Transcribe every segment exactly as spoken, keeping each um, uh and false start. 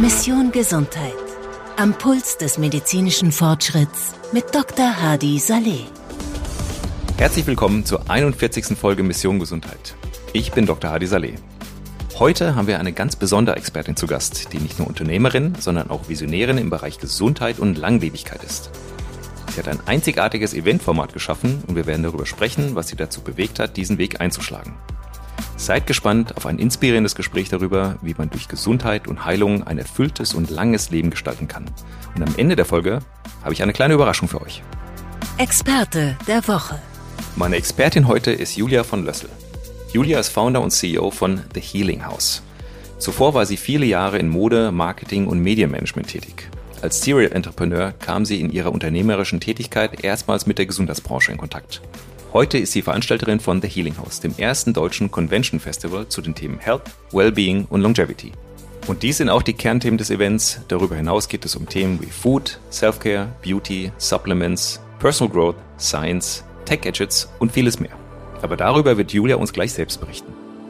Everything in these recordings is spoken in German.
Mission Gesundheit. Am Puls des medizinischen Fortschritts mit Doktor Hadi Saleh. Herzlich willkommen zur einundvierzigsten Folge Mission Gesundheit. Ich bin Doktor Hadi Saleh. Heute haben wir eine ganz besondere Expertin zu Gast, die nicht nur Unternehmerin, sondern auch Visionärin im Bereich Gesundheit und Langlebigkeit ist. Sie hat ein einzigartiges Eventformat geschaffen und wir werden darüber sprechen, was sie dazu bewegt hat, diesen Weg einzuschlagen. Seid gespannt auf ein inspirierendes Gespräch darüber, wie man durch Gesundheit und Heilung ein erfülltes und langes Leben gestalten kann. Und am Ende der Folge habe ich eine kleine Überraschung für euch. Experte der Woche. Meine Expertin heute ist Julia von Lössl. Julia ist Founder und C E O von The Healing House. Zuvor war sie viele Jahre in Mode, Marketing und Medienmanagement tätig. Als Serial Entrepreneur kam sie in ihrer unternehmerischen Tätigkeit erstmals mit der Gesundheitsbranche in Kontakt. Heute ist sie Veranstalterin von The Healing House, dem ersten deutschen Convention Festival zu den Themen Health, Wellbeing und Longevity. Und dies sind auch die Kernthemen des Events. Darüber hinaus geht es um Themen wie Food, Self-Care, Beauty, Supplements, Personal Growth, Science, Tech-Gadgets und vieles mehr. Aber darüber wird Julia uns gleich selbst berichten.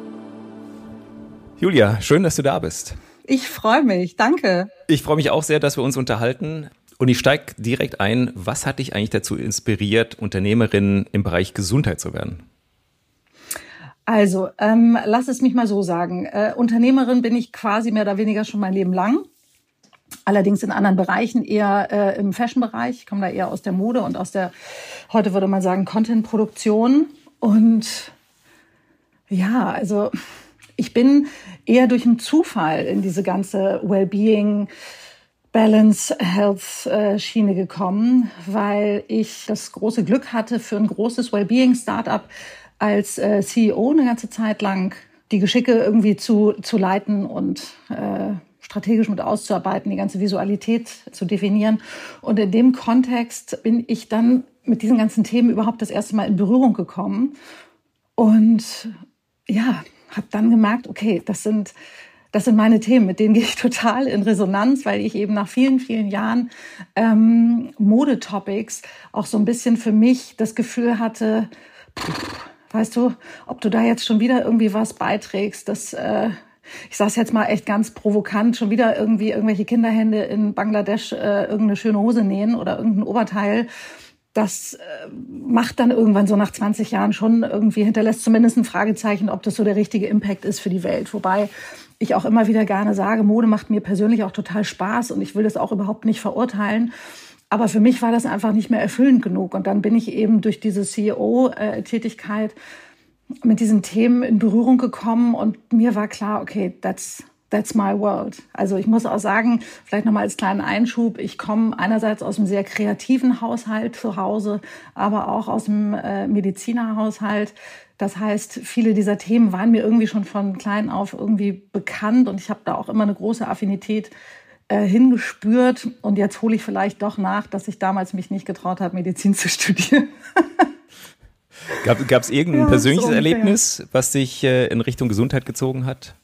Julia, schön, dass du da bist. Ich freue mich, danke. Ich freue mich auch sehr, dass wir uns unterhalten. Und ich steige direkt ein. Was hat dich eigentlich dazu inspiriert, Unternehmerin im Bereich Gesundheit zu werden? Also, ähm, lass es mich mal so sagen. Äh, Unternehmerin bin ich quasi mehr oder weniger schon mein Leben lang. Allerdings in anderen Bereichen, eher äh, im Fashion-Bereich. Ich komme da eher aus der Mode und aus der, heute würde man sagen, Content-Produktion. Und ja, also ich bin eher durch einen Zufall in diese ganze Wellbeing, Balance Health äh, Schiene gekommen, weil ich das große Glück hatte, für ein großes Wellbeing-Startup als äh, C E O eine ganze Zeit lang die Geschicke irgendwie zu, zu leiten und äh, strategisch mit auszuarbeiten, die ganze Visualität zu definieren. Und in dem Kontext bin ich dann mit diesen ganzen Themen überhaupt das erste Mal in Berührung gekommen und ja, habe dann gemerkt, okay, das sind Das sind meine Themen, mit denen gehe ich total in Resonanz, weil ich eben nach vielen, vielen Jahren ähm, Modetopics auch so ein bisschen für mich das Gefühl hatte, pff, weißt du, ob du da jetzt schon wieder irgendwie was beiträgst, dass, äh, ich sage es jetzt mal echt ganz provokant, schon wieder irgendwie irgendwelche Kinderhände in Bangladesch äh, irgendeine schöne Hose nähen oder irgendein Oberteil. Das äh, macht dann irgendwann so nach zwanzig Jahren schon irgendwie, hinterlässt zumindest ein Fragezeichen, ob das so der richtige Impact ist für die Welt. Wobei ich auch immer wieder gerne sage, Mode macht mir persönlich auch total Spaß und ich will das auch überhaupt nicht verurteilen. Aber für mich war das einfach nicht mehr erfüllend genug. Und dann bin ich eben durch diese C E O-Tätigkeit mit diesen Themen in Berührung gekommen und mir war klar, okay, that's That's my world. Also ich muss auch sagen, vielleicht nochmal als kleinen Einschub, ich komme einerseits aus einem sehr kreativen Haushalt zu Hause, aber auch aus dem äh, Medizinerhaushalt. Das heißt, viele dieser Themen waren mir irgendwie schon von klein auf irgendwie bekannt und ich habe da auch immer eine große Affinität äh, hingespürt. Und jetzt hole ich vielleicht doch nach, dass ich damals mich nicht getraut habe, Medizin zu studieren. Gab es irgendein ja, persönliches so Erlebnis, was dich äh, in Richtung Gesundheit gezogen hat?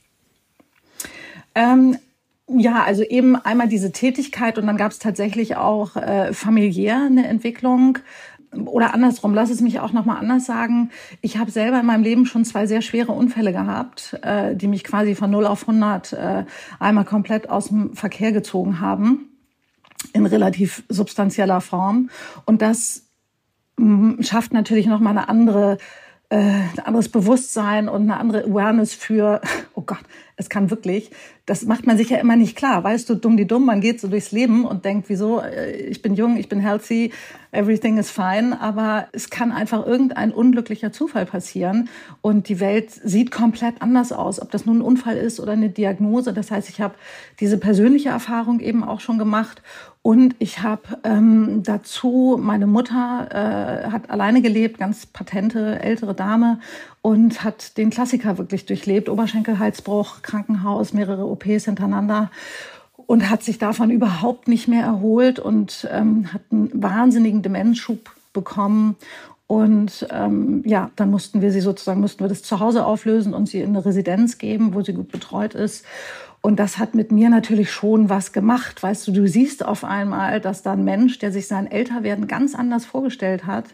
Ähm, ja, also eben einmal diese Tätigkeit und dann gab es tatsächlich auch äh, familiär eine Entwicklung. Oder andersrum, lass es mich auch nochmal anders sagen. Ich habe selber in meinem Leben schon zwei sehr schwere Unfälle gehabt, äh, die mich quasi von null auf hundert äh, einmal komplett aus dem Verkehr gezogen haben, in relativ substanzieller Form. Und das mh, schafft natürlich nochmal eine andere ein anderes Bewusstsein und eine andere Awareness für, oh Gott, es kann wirklich, das macht man sich ja immer nicht klar. Weißt du, dumm die dumm, man geht so durchs Leben und denkt, wieso, ich bin jung, ich bin healthy, everything is fine, aber es kann einfach irgendein unglücklicher Zufall passieren und die Welt sieht komplett anders aus, ob das nun ein Unfall ist oder eine Diagnose. Das heißt, ich habe diese persönliche Erfahrung eben auch schon gemacht. Und ich habe ähm, dazu, meine Mutter äh, hat alleine gelebt, ganz patente, ältere Dame und hat den Klassiker wirklich durchlebt. Oberschenkelhalsbruch, Krankenhaus, mehrere O Ps hintereinander und hat sich davon überhaupt nicht mehr erholt und ähm, hat einen wahnsinnigen Demenzschub bekommen. Und ähm, ja, dann mussten wir sie sozusagen, mussten wir das zu Hause auflösen und sie in eine Residenz geben, wo sie gut betreut ist. Und das hat mit mir natürlich schon was gemacht. Weißt du, du siehst auf einmal, dass da ein Mensch, der sich sein Älterwerden ganz anders vorgestellt hat,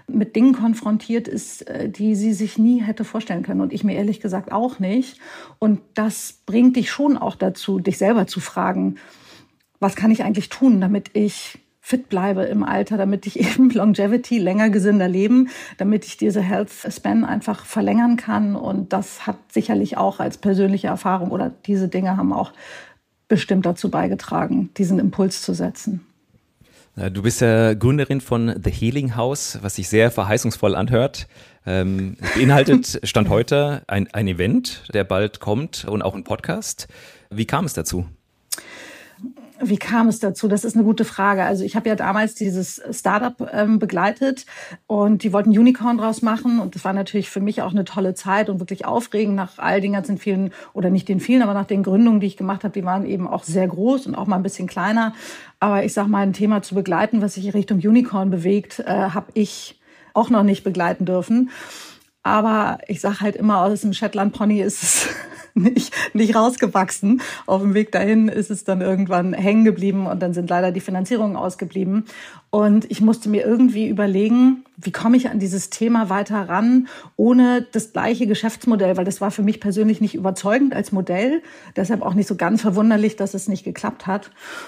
mit Dingen konfrontiert ist, die sie sich nie hätte vorstellen können. Und ich mir ehrlich gesagt auch nicht. Und das bringt dich schon auch dazu, dich selber zu fragen, was kann ich eigentlich tun, damit ich fit bleibe im Alter, damit ich eben Longevity, länger gesünder leben, damit ich diese Health Span einfach verlängern kann. Und das hat sicherlich auch als persönliche Erfahrung oder diese Dinge haben auch bestimmt dazu beigetragen, diesen Impuls zu setzen. Du bist ja Gründerin von The Healing House, was sich sehr verheißungsvoll anhört. Ähm, beinhaltet Stand heute ein, ein Event, der bald kommt und auch ein Podcast. Wie kam es dazu? Wie kam es dazu? Das ist eine gute Frage. Also ich habe ja damals dieses Startup ähm, begleitet und die wollten Unicorn draus machen und das war natürlich für mich auch eine tolle Zeit und wirklich aufregend nach all den ganzen vielen, oder nicht den vielen, aber nach den Gründungen, die ich gemacht habe, die waren eben auch sehr groß und auch mal ein bisschen kleiner. Aber ich sag mal, ein Thema zu begleiten, was sich Richtung Unicorn bewegt, äh, habe ich auch noch nicht begleiten dürfen. Aber ich sag halt immer, aus dem Shetland-Pony ist es nicht, nicht rausgewachsen. Auf dem Weg dahin ist es dann irgendwann hängen geblieben und dann sind leider die Finanzierungen ausgeblieben. Und ich musste mir irgendwie überlegen, wie komme ich an dieses Thema weiter ran, ohne das gleiche Geschäftsmodell, weil das war für mich persönlich nicht überzeugend als Modell. Deshalb auch nicht so ganz verwunderlich, dass es nicht geklappt hat.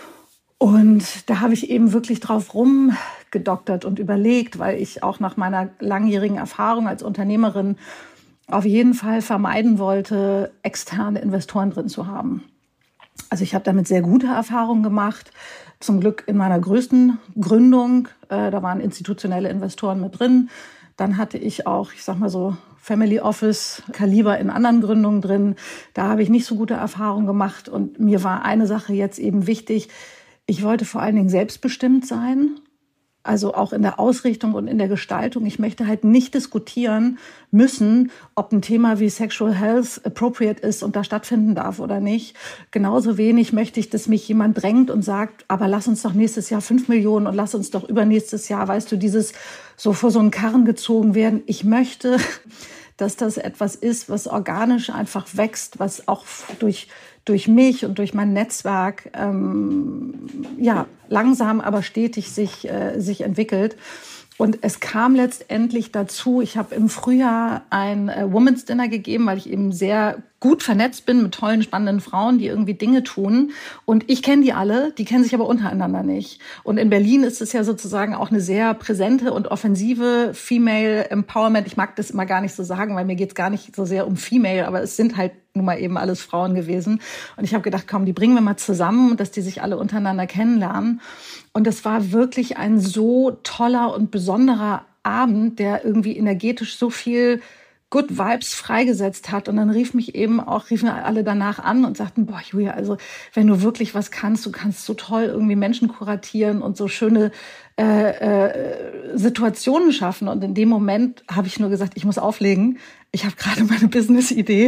Und da habe ich eben wirklich drauf rumgedoktert und überlegt, weil ich auch nach meiner langjährigen Erfahrung als Unternehmerin auf jeden Fall vermeiden wollte, externe Investoren drin zu haben. Also ich habe damit sehr gute Erfahrungen gemacht. Zum Glück in meiner größten Gründung, äh, da waren institutionelle Investoren mit drin. Dann hatte ich auch, ich sag mal so, Family Office Kaliber in anderen Gründungen drin. Da habe ich nicht so gute Erfahrungen gemacht. Und mir war eine Sache jetzt eben wichtig. Ich wollte vor allen Dingen selbstbestimmt sein. Also auch in der Ausrichtung und in der Gestaltung. Ich möchte halt nicht diskutieren müssen, ob ein Thema wie Sexual Health appropriate ist und da stattfinden darf oder nicht. Genauso wenig möchte ich, dass mich jemand drängt und sagt, aber lass uns doch nächstes Jahr fünf Millionen und lass uns doch übernächstes Jahr, weißt du, dieses so vor so einen Karren gezogen werden. Ich möchte, dass das etwas ist, was organisch einfach wächst, was auch durch durch mich und durch mein Netzwerk ähm, ja langsam, aber stetig sich äh, sich entwickelt. Und es kam letztendlich dazu, ich habe im Frühjahr ein äh, Women's Dinner gegeben, weil ich eben sehr gut vernetzt bin mit tollen, spannenden Frauen, die irgendwie Dinge tun. Und ich kenne die alle, die kennen sich aber untereinander nicht. Und in Berlin ist es ja sozusagen auch eine sehr präsente und offensive Female Empowerment. Ich mag das immer gar nicht so sagen, weil mir geht's gar nicht so sehr um Female, aber es sind halt nun mal eben alles Frauen gewesen. Und ich habe gedacht, komm, die bringen wir mal zusammen, dass die sich alle untereinander kennenlernen. Und es war wirklich ein so toller und besonderer Abend, der irgendwie energetisch so viel Good Vibes freigesetzt hat. Und dann rief mich eben auch, riefen alle danach an und sagten, boah, Julia, also wenn du wirklich was kannst, du kannst so toll irgendwie Menschen kuratieren und so schöne äh, äh, Situationen schaffen. Und in dem Moment habe ich nur gesagt, ich muss auflegen. Ich habe gerade meine Business-Idee.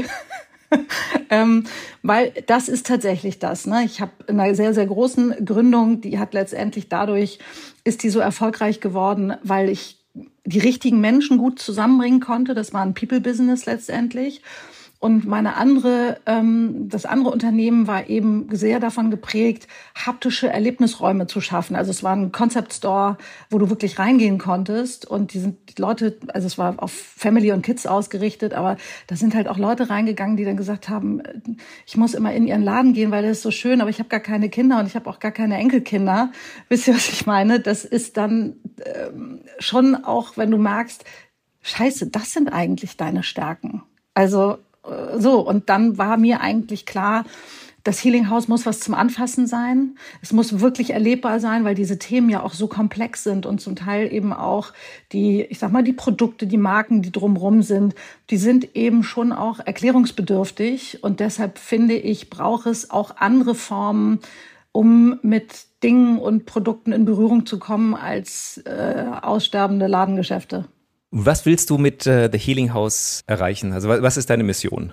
ähm, weil das ist tatsächlich das. Ne? Ich habe in einer sehr, sehr großen Gründung, die hat letztendlich dadurch, ist die so erfolgreich geworden, weil ich die richtigen Menschen gut zusammenbringen konnte. Das war ein People-Business letztendlich. Und meine andere, ähm, das andere Unternehmen war eben sehr davon geprägt, haptische Erlebnisräume zu schaffen. Also es war ein Concept Store, wo du wirklich reingehen konntest. Und die sind die Leute, also es war auf Family und Kids ausgerichtet, aber da sind halt auch Leute reingegangen, die dann gesagt haben, ich muss immer in ihren Laden gehen, weil das ist so schön, aber ich habe gar keine Kinder und ich habe auch gar keine Enkelkinder. Wisst ihr, was ich meine? Das ist dann ähm, schon auch, wenn du merkst, scheiße, das sind eigentlich deine Stärken. Also so, und dann war mir eigentlich klar, das Healing House muss was zum Anfassen sein. Es muss wirklich erlebbar sein, weil diese Themen ja auch so komplex sind und zum Teil eben auch die, ich sag mal, die Produkte, die Marken, die drumherum sind, die sind eben schon auch erklärungsbedürftig. Und deshalb finde ich, braucht es auch andere Formen, um mit Dingen und Produkten in Berührung zu kommen als äh, aussterbende Ladengeschäfte. Was willst du mit äh, The Healing House erreichen? Also was ist deine Mission?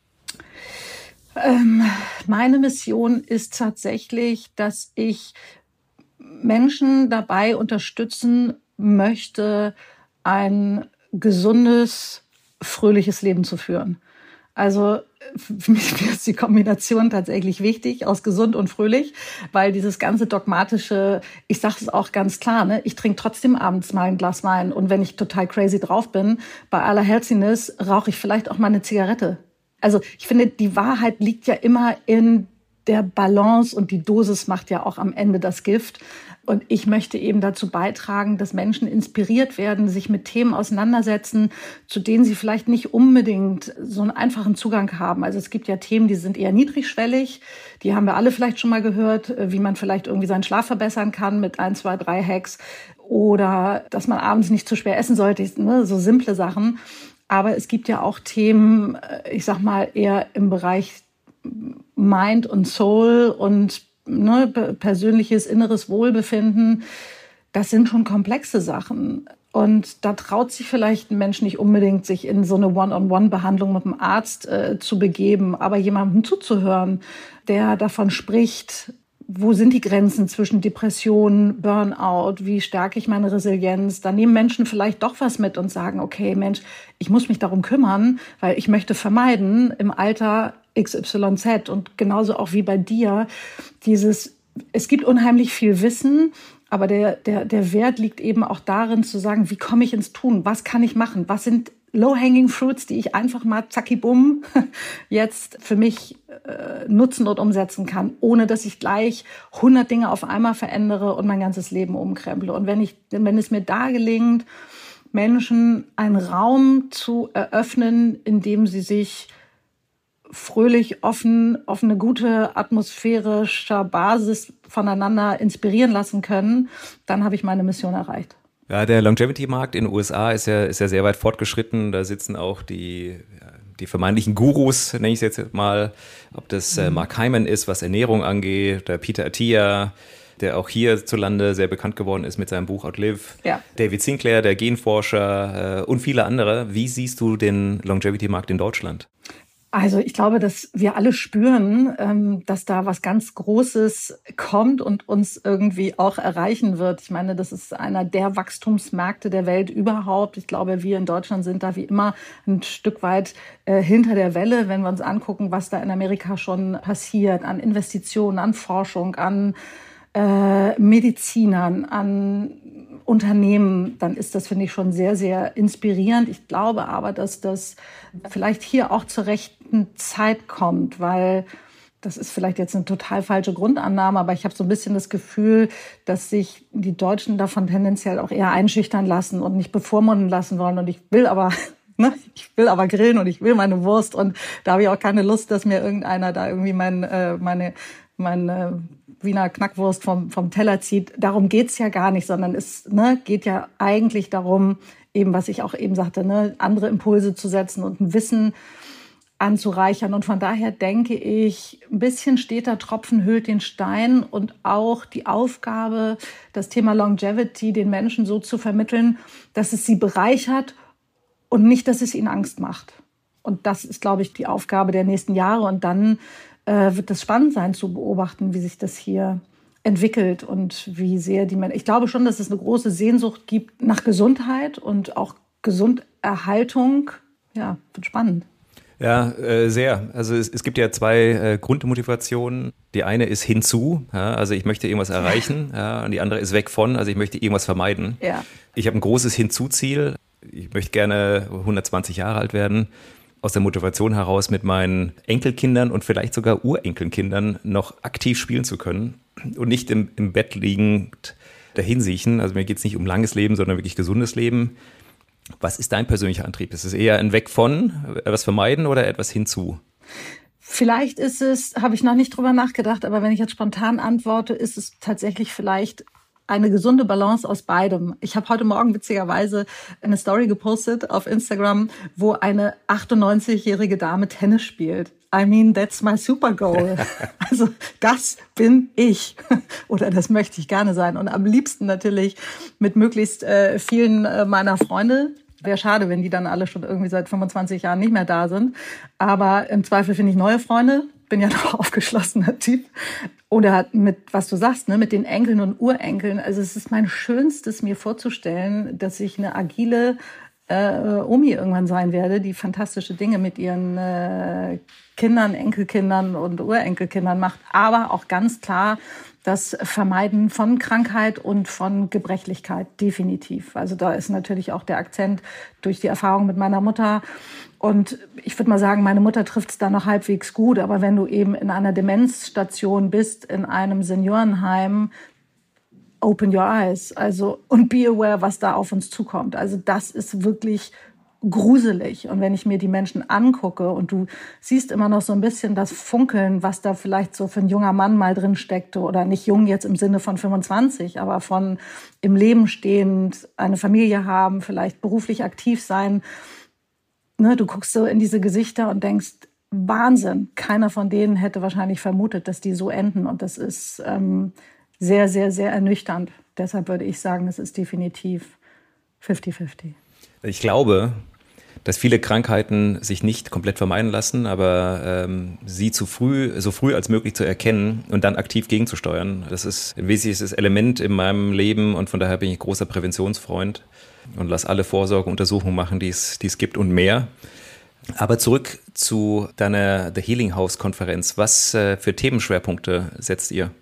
Ähm, meine Mission ist tatsächlich, dass ich Menschen dabei unterstützen möchte, ein gesundes, fröhliches Leben zu führen. Also für mich ist die Kombination tatsächlich wichtig, aus gesund und fröhlich, weil dieses ganze dogmatische, ich sage es auch ganz klar, ne, ich trinke trotzdem abends mal ein Glas Wein und wenn ich total crazy drauf bin, bei aller Healthiness rauche ich vielleicht auch mal eine Zigarette. Also ich finde, die Wahrheit liegt ja immer in der Balance und die Dosis macht ja auch am Ende das Gift. Und ich möchte eben dazu beitragen, dass Menschen inspiriert werden, sich mit Themen auseinandersetzen, zu denen sie vielleicht nicht unbedingt so einen einfachen Zugang haben. Also es gibt ja Themen, die sind eher niedrigschwellig. Die haben wir alle vielleicht schon mal gehört, wie man vielleicht irgendwie seinen Schlaf verbessern kann mit ein, zwei, drei Hacks. Oder dass man abends nicht zu schwer essen sollte, ne? So simple Sachen. Aber es gibt ja auch Themen, ich sag mal, eher im Bereich Mind und Soul und ne, persönliches inneres Wohlbefinden. Das sind schon komplexe Sachen. Und da traut sich vielleicht ein Mensch nicht unbedingt, sich in so eine One-on-One-Behandlung mit einem Arzt äh, zu begeben, aber jemandem zuzuhören, der davon spricht, wo sind die Grenzen zwischen Depression, Burnout, wie stärke ich meine Resilienz? Da nehmen Menschen vielleicht doch was mit und sagen, okay, Mensch, ich muss mich darum kümmern, weil ich möchte vermeiden, im Alter X Y Z und genauso auch wie bei dir, dieses, es gibt unheimlich viel Wissen, aber der, der, der Wert liegt eben auch darin zu sagen, wie komme ich ins Tun? Was kann ich machen? Was sind low-hanging fruits, die ich einfach mal zacki bumm jetzt für mich äh, nutzen und umsetzen kann, ohne dass ich gleich hundert Dinge auf einmal verändere und mein ganzes Leben umkremple. Und wenn ich, wenn es mir da gelingt, Menschen einen Raum zu eröffnen, in dem sie sich fröhlich, offen, auf eine gute atmosphärischer Basis voneinander inspirieren lassen können, dann habe ich meine Mission erreicht. Ja, der Longevity-Markt in den U S A ist ja, ist ja sehr weit fortgeschritten. Da sitzen auch die, die vermeintlichen Gurus, nenne ich es jetzt mal, ob das äh, Mark Hyman ist, was Ernährung angeht, der Peter Attia, der auch hierzulande sehr bekannt geworden ist mit seinem Buch Outlive, ja. David Sinclair, der Genforscher äh, und viele andere. Wie siehst du den Longevity-Markt in Deutschland? Also ich glaube, dass wir alle spüren, dass da was ganz Großes kommt und uns irgendwie auch erreichen wird. Ich meine, das ist einer der Wachstumsmärkte der Welt überhaupt. Ich glaube, wir in Deutschland sind da wie immer ein Stück weit hinter der Welle, wenn wir uns angucken, was da in Amerika schon passiert, an Investitionen, an Forschung, an Medizinern, an Unternehmen, dann ist das, finde ich, schon sehr, sehr inspirierend. Ich glaube aber, dass das vielleicht hier auch zur rechten Zeit kommt, weil das ist vielleicht jetzt eine total falsche Grundannahme, aber ich habe so ein bisschen das Gefühl, dass sich die Deutschen davon tendenziell auch eher einschüchtern lassen und nicht bevormunden lassen wollen. Und ich will aber, ne, ich will aber grillen und ich will meine Wurst und da habe ich auch keine Lust, dass mir irgendeiner da irgendwie mein, äh, meine, meine Wiener Knackwurst vom, vom Teller zieht. Darum geht's ja gar nicht, sondern es ne, geht ja eigentlich darum, eben was ich auch eben sagte, ne, andere Impulse zu setzen und ein Wissen anzureichern. Und von daher denke ich, ein bisschen steter Tropfen höhlt den Stein und auch die Aufgabe, das Thema Longevity den Menschen so zu vermitteln, dass es sie bereichert und nicht, dass es ihnen Angst macht. Und das ist, glaube ich, die Aufgabe der nächsten Jahre. Und dann äh, wird es spannend sein zu beobachten, wie sich das hier entwickelt und wie sehr die Menschen. Ich glaube schon, dass es eine große Sehnsucht gibt nach Gesundheit und auch Gesunderhaltung. Ja, wird spannend. Ja, äh, sehr. Also es, es gibt ja zwei äh, Grundmotivationen. Die eine ist hinzu, ja, also ich möchte irgendwas erreichen, ja, und die andere ist weg von, also ich möchte irgendwas vermeiden. Ja. Ich habe ein großes Hinzuziel. Ich möchte gerne hundertzwanzig Jahre alt werden. Aus der Motivation heraus, mit meinen Enkelkindern und vielleicht sogar Urenkelkindern noch aktiv spielen zu können und nicht im, im Bett liegend dahinsiechen. Also mir geht es nicht um langes Leben, sondern wirklich gesundes Leben. Was ist dein persönlicher Antrieb? Ist es eher ein Weg von, etwas vermeiden oder etwas hinzu? Vielleicht ist es, habe ich noch nicht drüber nachgedacht, aber wenn ich jetzt spontan antworte, ist es tatsächlich vielleicht eine gesunde Balance aus beidem. Ich habe heute Morgen witzigerweise eine Story gepostet auf Instagram, wo eine achtundneunzigjährige Dame Tennis spielt. I mean, that's my super goal. Also das bin ich oder das möchte ich gerne sein. Und am liebsten natürlich mit möglichst äh, vielen äh, meiner Freunde. Wäre schade, wenn die dann alle schon irgendwie seit fünfundzwanzig Jahren nicht mehr da sind. Aber im Zweifel finde ich neue Freunde. Bin ja noch aufgeschlossener Typ. Oder mit, was du sagst, ne, mit den Enkeln und Urenkeln. Also es ist mein Schönstes, mir vorzustellen, dass ich eine agile, äh, Omi irgendwann sein werde, die fantastische Dinge mit ihren äh, Kindern, Enkelkindern und Urenkelkindern macht, aber auch ganz klar das Vermeiden von Krankheit und von Gebrechlichkeit, definitiv. Also da ist natürlich auch der Akzent durch die Erfahrung mit meiner Mutter. Und ich würde mal sagen, meine Mutter trifft es da noch halbwegs gut. Aber wenn du eben in einer Demenzstation bist, in einem Seniorenheim, open your eyes. Also, und be aware, was da auf uns zukommt. Also das ist wirklich gruselig. Und wenn ich mir die Menschen angucke und du siehst immer noch so ein bisschen das Funkeln, was da vielleicht so für ein junger Mann mal drin steckte, oder nicht jung jetzt im Sinne von fünfundzwanzig, aber von im Leben stehend, eine Familie haben, vielleicht beruflich aktiv sein. Ne, du guckst so in diese Gesichter und denkst, Wahnsinn, keiner von denen hätte wahrscheinlich vermutet, dass die so enden. Und das ist ähm, sehr, sehr, sehr ernüchternd. Deshalb würde ich sagen, es ist definitiv fifty fifty. Ich glaube, dass viele Krankheiten sich nicht komplett vermeiden lassen, aber ähm, sie zu früh, so früh als möglich zu erkennen und dann aktiv gegenzusteuern. Das ist ein wesentliches Element in meinem Leben und von daher bin ich großer Präventionsfreund und lass alle Vorsorgeuntersuchungen machen, die es, die es gibt und mehr. Aber zurück zu deiner The Healing House Konferenz. Was äh, für Themenschwerpunkte setzt ihr?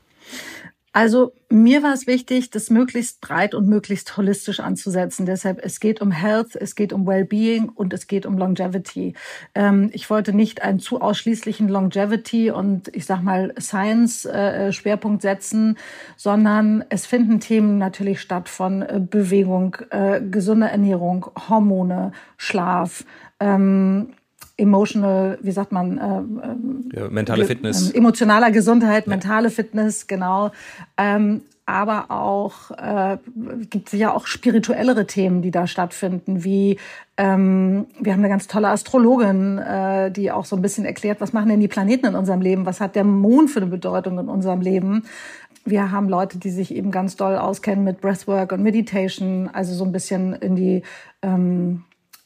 Also mir war es wichtig, das möglichst breit und möglichst holistisch anzusetzen. Deshalb, es geht um Health, es geht um Wellbeing und es geht um Longevity. Ähm, ich wollte nicht einen zu ausschließlichen Longevity und ich sag mal Science-Schwerpunkt äh, setzen, sondern es finden Themen natürlich statt von äh, Bewegung, äh, gesunder Ernährung, Hormone, Schlaf, ähm, emotional, wie sagt man? Äh, ja, mentale Fitness. Äh, emotionaler Gesundheit, ja. Mentale Fitness, genau. Ähm, aber auch, äh, gibt es ja auch spirituellere Themen, die da stattfinden, wie, ähm, wir haben eine ganz tolle Astrologin, äh, die auch so ein bisschen erklärt, was machen denn die Planeten in unserem Leben? Was hat der Mond für eine Bedeutung in unserem Leben? Wir haben Leute, die sich eben ganz doll auskennen mit Breathwork und Meditation, also so ein bisschen in die, ähm,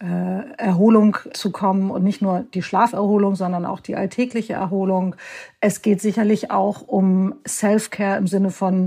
Erholung zu kommen und nicht nur die Schlaferholung, sondern auch die alltägliche Erholung. Es geht sicherlich auch um Self-Care im Sinne von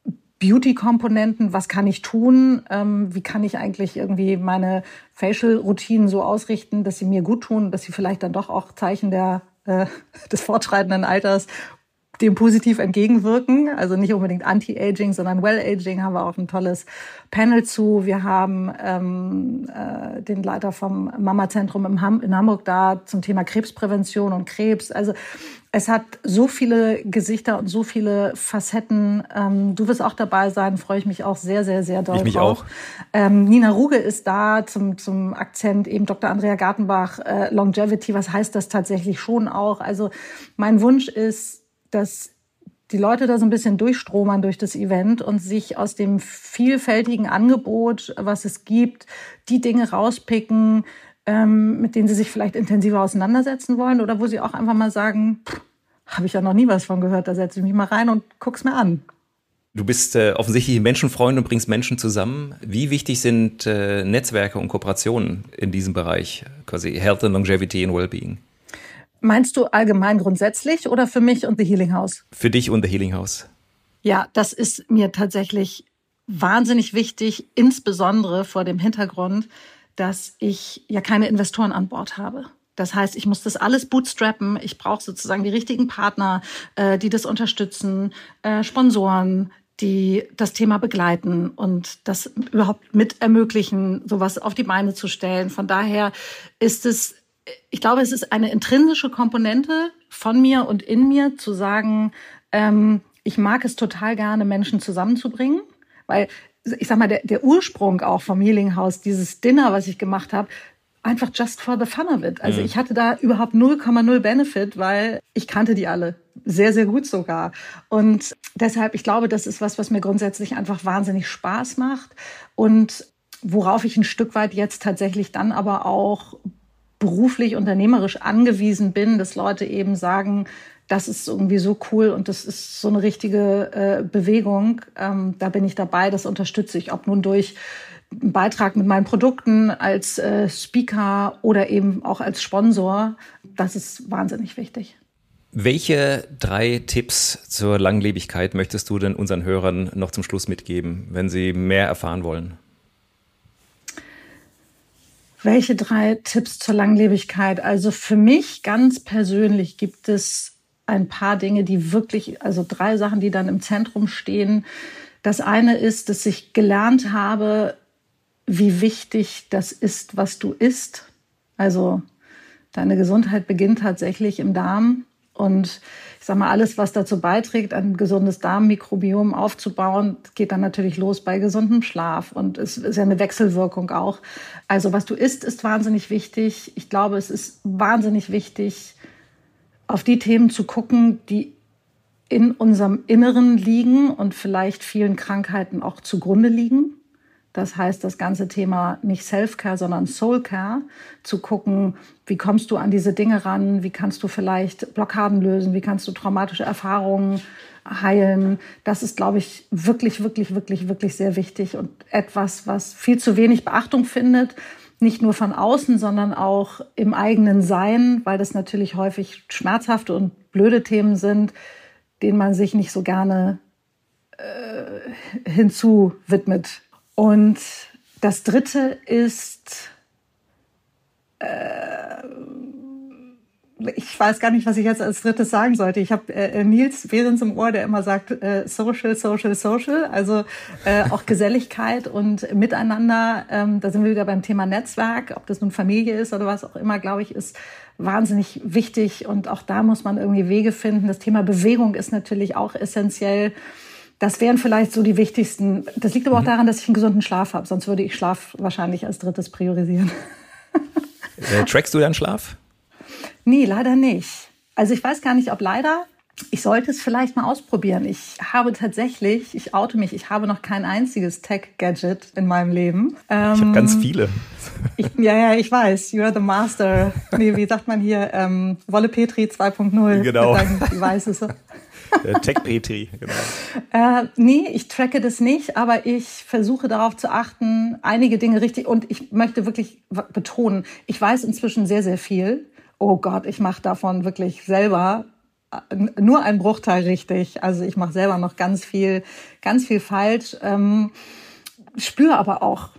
Beauty-Komponenten. Was kann ich tun? Ähm, wie kann ich eigentlich irgendwie meine Facial-Routinen so ausrichten, dass sie mir gut tun, dass sie vielleicht dann doch auch Zeichen der, äh, des fortschreitenden Alters dem positiv entgegenwirken, also nicht unbedingt Anti-Aging, sondern Well-Aging, haben wir auch ein tolles Panel zu. Wir haben ähm, äh, den Leiter vom Mama-Zentrum in, Ham- in Hamburg da zum Thema Krebsprävention und Krebs. Also es hat so viele Gesichter und so viele Facetten. Ähm, du wirst auch dabei sein, freue ich mich auch sehr, sehr, sehr doll Ich mich drauf. auch. Ähm, Nina Ruge ist da zum, zum Akzent, eben Doktor Andrea Gartenbach, äh, Longevity, was heißt das tatsächlich schon auch? Also mein Wunsch ist, dass die Leute da so ein bisschen durchstromern durch das Event und sich aus dem vielfältigen Angebot, was es gibt, die Dinge rauspicken, ähm, mit denen sie sich vielleicht intensiver auseinandersetzen wollen oder wo sie auch einfach mal sagen, habe ich ja noch nie was von gehört, da setze ich mich mal rein und guck's mir an. Du bist äh, offensichtlich ein Menschenfreund und bringst Menschen zusammen. Wie wichtig sind äh, Netzwerke und Kooperationen in diesem Bereich, quasi Health and Longevity and Wellbeing? Meinst du allgemein grundsätzlich oder für mich und The Healing House? Für dich und The Healing House. Ja, das ist mir tatsächlich wahnsinnig wichtig, insbesondere vor dem Hintergrund, dass ich ja keine Investoren an Bord habe. Das heißt, ich muss das alles bootstrappen. Ich brauche sozusagen die richtigen Partner, äh, die das unterstützen, äh, Sponsoren, die das Thema begleiten und das überhaupt mit ermöglichen, sowas auf die Beine zu stellen. Von daher ist es, ich glaube, es ist eine intrinsische Komponente von mir und in mir zu sagen, ähm, ich mag es total gerne, Menschen zusammenzubringen, weil ich sag mal, der, der Ursprung auch vom Healing House, dieses Dinner, was ich gemacht habe, einfach just for the fun of it. Also mhm. ich hatte da überhaupt null Komma null Benefit, weil ich kannte die alle. Sehr, sehr gut sogar. Und deshalb, ich glaube, das ist was, was mir grundsätzlich einfach wahnsinnig Spaß macht und worauf ich ein Stück weit jetzt tatsächlich dann aber auch beruflich, unternehmerisch angewiesen bin, dass Leute eben sagen, das ist irgendwie so cool und das ist so eine richtige äh, Bewegung. Ähm, da bin ich dabei, das unterstütze ich, ob nun durch einen Beitrag mit meinen Produkten als äh, Speaker oder eben auch als Sponsor. Das ist wahnsinnig wichtig. Welche drei Tipps zur Langlebigkeit möchtest du denn unseren Hörern noch zum Schluss mitgeben, wenn sie mehr erfahren wollen? Welche drei Tipps zur Langlebigkeit? Also für mich ganz persönlich gibt es ein paar Dinge, die wirklich, also drei Sachen, die dann im Zentrum stehen. Das eine ist, dass ich gelernt habe, wie wichtig das ist, was du isst. Also deine Gesundheit beginnt tatsächlich im Darm. Und ich sage mal, alles, was dazu beiträgt, ein gesundes Darmmikrobiom aufzubauen, geht dann natürlich los bei gesundem Schlaf. Und es ist ja eine Wechselwirkung auch. Also was du isst, ist wahnsinnig wichtig. Ich glaube, es ist wahnsinnig wichtig, auf die Themen zu gucken, die in unserem Inneren liegen und vielleicht vielen Krankheiten auch zugrunde liegen. Das heißt, das ganze Thema nicht Self-Care, sondern Soul-Care, zu gucken, wie kommst du an diese Dinge ran, wie kannst du vielleicht Blockaden lösen, wie kannst du traumatische Erfahrungen heilen. Das ist, glaube ich, wirklich, wirklich, wirklich, wirklich sehr wichtig und etwas, was viel zu wenig Beachtung findet, nicht nur von außen, sondern auch im eigenen Sein, weil das natürlich häufig schmerzhafte und blöde Themen sind, denen man sich nicht so gerne äh, hinzuwidmet. Und das Dritte ist, äh, ich weiß gar nicht, was ich jetzt als Drittes sagen sollte. Ich habe äh, Nils Behrens im Ohr, der immer sagt, äh, Social, Social, Social, also äh, auch Geselligkeit und Miteinander. Ähm, da sind wir wieder beim Thema Netzwerk, ob das nun Familie ist oder was auch immer, glaube ich, ist wahnsinnig wichtig. Und auch da muss man irgendwie Wege finden. Das Thema Bewegung ist natürlich auch essentiell. Das wären vielleicht so die wichtigsten. Das liegt aber auch daran, dass ich einen gesunden Schlaf habe. Sonst würde ich Schlaf wahrscheinlich als Drittes priorisieren. Äh, trackst du deinen Schlaf? Nee, leider nicht. Also ich weiß gar nicht, ob leider. Ich sollte es vielleicht mal ausprobieren. Ich habe tatsächlich, ich oute mich, ich habe noch kein einziges Tech-Gadget in meinem Leben. Ähm, ich habe ganz viele. Ich, ja, ja, ich weiß. You are the master. Nee, wie sagt man hier? Ähm, Wolle Petri zwei Punkt null. Genau. Devices. Tech-Petri, genau. Äh, nee, ich tracke das nicht, aber ich versuche darauf zu achten, einige Dinge richtig, und ich möchte wirklich betonen, ich weiß inzwischen sehr, sehr viel. Oh Gott, ich mache davon wirklich selber nur einen Bruchteil richtig. Also ich mache selber noch ganz viel, ganz viel falsch. Ähm, spüre aber auch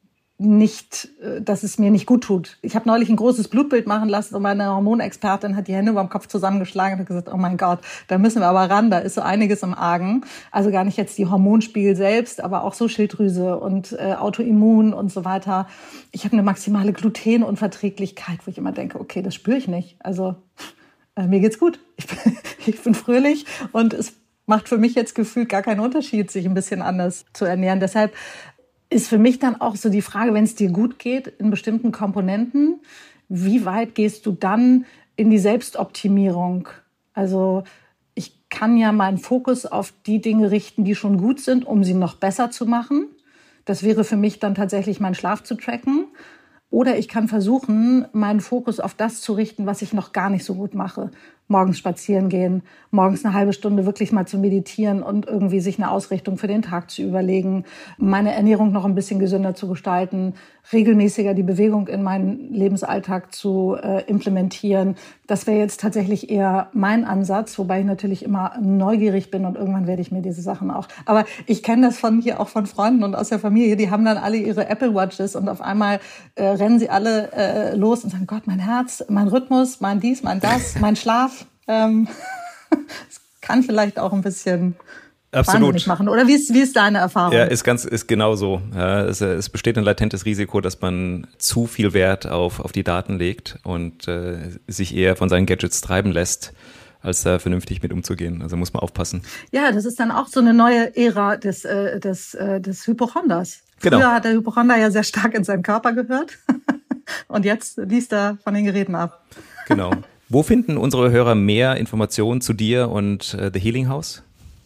nicht, dass es mir nicht gut tut. Ich habe neulich ein großes Blutbild machen lassen und meine Hormonexpertin hat die Hände über dem Kopf zusammengeschlagen und hat gesagt, oh mein Gott, da müssen wir aber ran, da ist so einiges im Argen. Also gar nicht jetzt die Hormonspiegel selbst, aber auch so Schilddrüse und äh, Autoimmun und so weiter. Ich habe eine maximale Glutenunverträglichkeit, wo ich immer denke, okay, das spüre ich nicht. Also äh, mir geht's gut. Ich bin, ich bin fröhlich und es macht für mich jetzt gefühlt gar keinen Unterschied, sich ein bisschen anders zu ernähren. Deshalb ist für mich dann auch so die Frage, wenn es dir gut geht in bestimmten Komponenten, wie weit gehst du dann in die Selbstoptimierung? Also ich kann ja meinen Fokus auf die Dinge richten, die schon gut sind, um sie noch besser zu machen. Das wäre für mich dann tatsächlich mein Schlaf zu tracken. Oder ich kann versuchen, meinen Fokus auf das zu richten, was ich noch gar nicht so gut mache. Morgens spazieren gehen, morgens eine halbe Stunde wirklich mal zu meditieren und irgendwie sich eine Ausrichtung für den Tag zu überlegen, meine Ernährung noch ein bisschen gesünder zu gestalten, regelmäßiger die Bewegung in meinen Lebensalltag zu äh, implementieren. Das wäre jetzt tatsächlich eher mein Ansatz, wobei ich natürlich immer neugierig bin und irgendwann werde ich mir diese Sachen auch. Aber ich kenne das von hier auch von Freunden und aus der Familie, die haben dann alle ihre Apple Watches und auf einmal äh, rennen sie alle äh, los und sagen, Gott, mein Herz, mein Rhythmus, mein dies, mein das, mein Schlaf. Ähm, es kann vielleicht auch ein bisschen Absolut. wahnsinnig machen. Oder wie ist, wie ist deine Erfahrung? Ja, ist ganz, ist genau so. Ja, es, es besteht ein latentes Risiko, dass man zu viel Wert auf, auf die Daten legt und äh, sich eher von seinen Gadgets treiben lässt, als da vernünftig mit umzugehen. Also muss man aufpassen. Ja, das ist dann auch so eine neue Ära des, äh, des, äh, des Hypochonders. Genau. Früher hat der Hypochonder ja sehr stark in seinen Körper gehört und jetzt liest er von den Geräten ab. Genau. Wo finden unsere Hörer mehr Informationen zu dir und äh, The Healing House?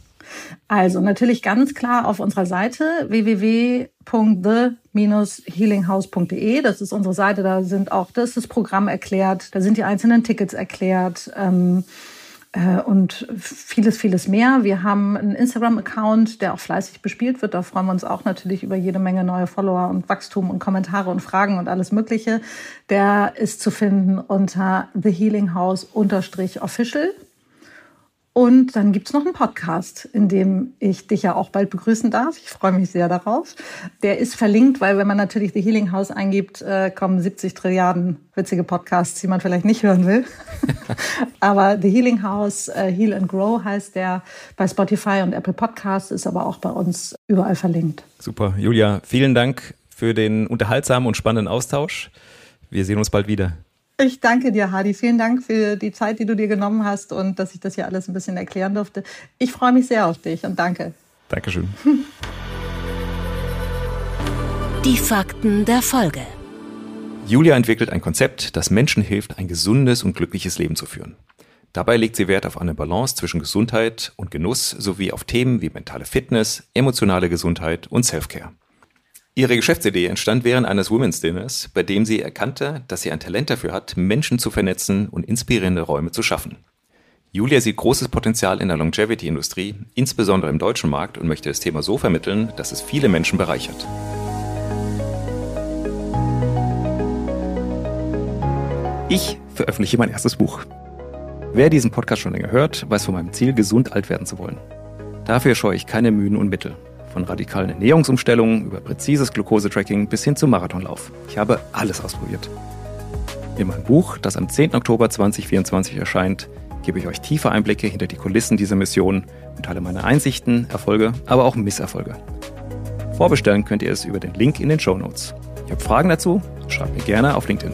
Also natürlich ganz klar auf unserer Seite w w w punkt the dash healing house punkt d e. Das ist unsere Seite, da sind auch das, das Programm erklärt, da sind die einzelnen Tickets erklärt ähm, äh, und vieles, vieles mehr. Wir haben einen Instagram-Account, der auch fleißig bespielt wird. Da freuen wir uns auch natürlich über jede Menge neue Follower und Wachstum und Kommentare und Fragen und alles Mögliche. Der ist zu finden unter the healing house unterstrich official. Und dann gibt's noch einen Podcast, in dem ich dich ja auch bald begrüßen darf. Ich freue mich sehr darauf. Der ist verlinkt, weil wenn man natürlich The Healing House eingibt, äh, kommen siebzig Trilliarden witzige Podcasts, die man vielleicht nicht hören will. Aber The Healing House, äh, Heal and Grow heißt der, bei Spotify und Apple Podcasts, ist aber auch bei uns überall verlinkt. Super. Julia, vielen Dank für den unterhaltsamen und spannenden Austausch. Wir sehen uns bald wieder. Ich danke dir, Hadi. Vielen Dank für die Zeit, die du dir genommen hast und dass ich das hier alles ein bisschen erklären durfte. Ich freue mich sehr auf dich und danke. Dankeschön. Die Fakten der Folge. Julia entwickelt ein Konzept, das Menschen hilft, ein gesundes und glückliches Leben zu führen. Dabei legt sie Wert auf eine Balance zwischen Gesundheit und Genuss sowie auf Themen wie mentale Fitness, emotionale Gesundheit und Selfcare. Ihre Geschäftsidee entstand während eines Women's Dinners, bei dem sie erkannte, dass sie ein Talent dafür hat, Menschen zu vernetzen und inspirierende Räume zu schaffen. Julia sieht großes Potenzial in der Longevity-Industrie, insbesondere im deutschen Markt, und möchte das Thema so vermitteln, dass es viele Menschen bereichert. Ich veröffentliche mein erstes Buch. Wer diesen Podcast schon länger hört, weiß von meinem Ziel, gesund alt werden zu wollen. Dafür scheue ich keine Mühen und Mittel. Von radikalen Ernährungsumstellungen über präzises Glukosetracking bis hin zum Marathonlauf. Ich habe alles ausprobiert. In meinem Buch, das am zehnten Oktober zweitausendvierundzwanzig erscheint, gebe ich euch tiefe Einblicke hinter die Kulissen dieser Mission und teile meine Einsichten, Erfolge, aber auch Misserfolge. Vorbestellen könnt ihr es über den Link in den Shownotes. Ihr habt Fragen dazu? Schreibt mir gerne auf LinkedIn.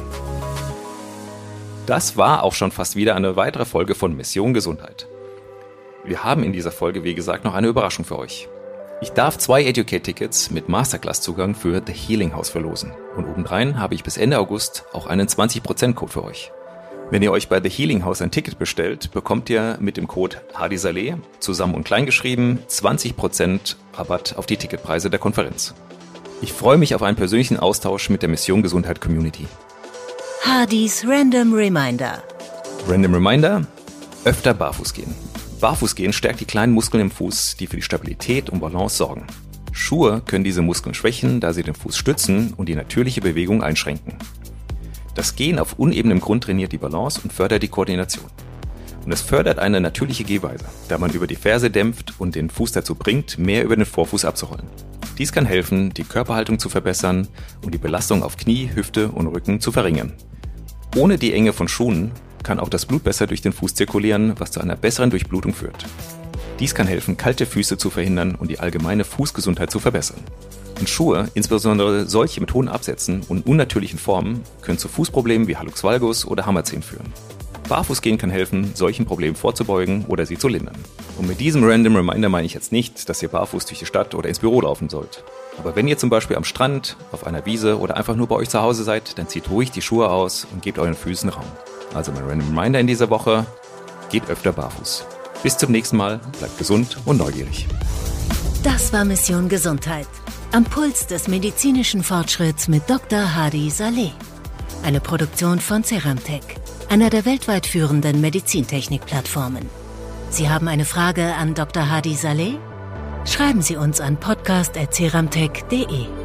Das war auch schon fast wieder eine weitere Folge von Mission Gesundheit. Wir haben in dieser Folge, wie gesagt, noch eine Überraschung für euch. Ich darf zwei Educate-Tickets mit Masterclass-Zugang für The Healing House verlosen. Und obendrein habe ich bis Ende August auch einen zwanzig Prozent Code für euch. Wenn ihr euch bei The Healing House ein Ticket bestellt, bekommt ihr mit dem Code HADISALEH, zusammen und klein geschrieben, zwanzig Prozent Rabatt auf die Ticketpreise der Konferenz. Ich freue mich auf einen persönlichen Austausch mit der Mission Gesundheit Community. Hadis Random Reminder. Random Reminder: öfter barfuß gehen. Barfußgehen stärkt die kleinen Muskeln im Fuß, die für die Stabilität und Balance sorgen. Schuhe können diese Muskeln schwächen, da sie den Fuß stützen und die natürliche Bewegung einschränken. Das Gehen auf unebenem Grund trainiert die Balance und fördert die Koordination. Und es fördert eine natürliche Gehweise, da man über die Ferse dämpft und den Fuß dazu bringt, mehr über den Vorfuß abzurollen. Dies kann helfen, die Körperhaltung zu verbessern und die Belastung auf Knie, Hüfte und Rücken zu verringern. Ohne die Enge von Schuhen kann auch das Blut besser durch den Fuß zirkulieren, was zu einer besseren Durchblutung führt. Dies kann helfen, kalte Füße zu verhindern und die allgemeine Fußgesundheit zu verbessern. Und Schuhe, insbesondere solche mit hohen Absätzen und unnatürlichen Formen, können zu Fußproblemen wie Hallux valgus oder Hammerzehen führen. Barfußgehen kann helfen, solchen Problemen vorzubeugen oder sie zu lindern. Und mit diesem Random Reminder meine ich jetzt nicht, dass ihr barfuß durch die Stadt oder ins Büro laufen sollt. Aber wenn ihr zum Beispiel am Strand, auf einer Wiese oder einfach nur bei euch zu Hause seid, dann zieht ruhig die Schuhe aus und gebt euren Füßen Raum. Also mein Random Reminder in dieser Woche: geht öfter barfuß. Bis zum nächsten Mal, bleibt gesund und neugierig. Das war Mission Gesundheit. Am Puls des medizinischen Fortschritts mit Doktor Hadi Saleh. Eine Produktion von Ceramtech, einer der weltweit führenden Medizintechnik-Plattformen. Sie haben eine Frage an Doktor Hadi Saleh? Schreiben Sie uns an podcast at ceramtech punkt de.